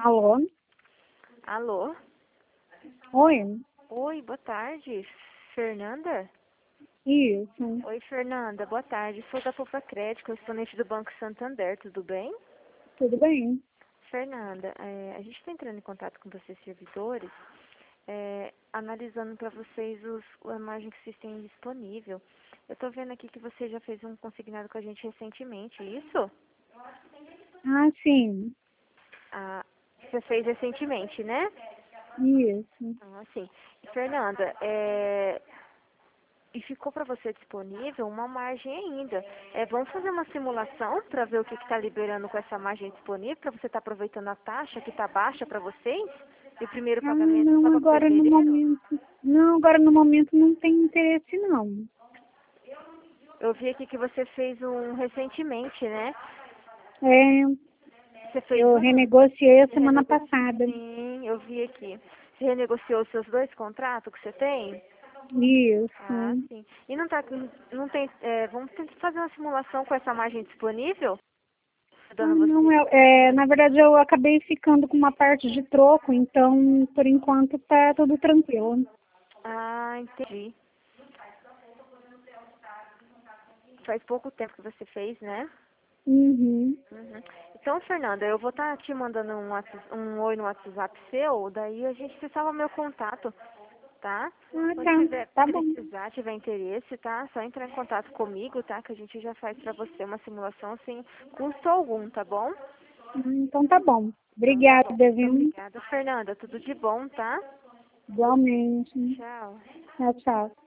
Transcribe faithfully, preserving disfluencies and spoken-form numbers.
Alô? Alô? Oi? Oi, boa tarde. Fernanda? Isso. Oi, Fernanda, boa tarde. Sou da Poupa Crédito, correspondente do Banco Santander, tudo bem? Tudo bem? Fernanda, é, a gente está entrando em contato com vocês, servidores, é, analisando para vocês os, a margem que vocês têm disponível. Eu estou vendo aqui que você já fez um consignado com a gente recentemente, é isso? Ah, sim. Ah, você fez recentemente, né? Isso. Ah, sim. Fernanda, é, e ficou para você disponível uma margem ainda. É, vamos fazer uma simulação para ver o que está liberando com essa margem disponível, para você estar aproveitando a taxa que está baixa para vocês? E o primeiro Ah, pagamento só não, para agora no fevereiro? momento. Não, agora no momento não tem interesse, não. Eu vi aqui que você fez um recentemente, né? É, Você fez eu um? renegociei a Você semana renego... passada. Sim, eu vi aqui. Você renegociou os seus dois contratos que você tem? Ah, Isso. sim. E não tá, não tem, é, vamos tentar fazer uma simulação com essa margem disponível? Ah, Dando não, você. é, é, na verdade eu acabei ficando com uma parte de troco, então por enquanto tá tudo tranquilo. Ah, entendi. Faz pouco tempo que você fez, né? Uhum. Uhum. Então, Fernanda, eu vou estar te mandando um, whats- um oi no WhatsApp seu, daí a gente se salva meu contato, tá? Ah, Quando tá. tiver Tá bom. precisar, tiver interesse, tá? Só entrar em contato comigo, tá? Que a gente já faz pra você uma simulação sem custo algum, tá bom? Hum, Então tá bom. Então tá bom. Obrigada, Muito viu? obrigada, Fernanda. Tudo de bom, tá? Igualmente. Tchau. Tchau, tchau.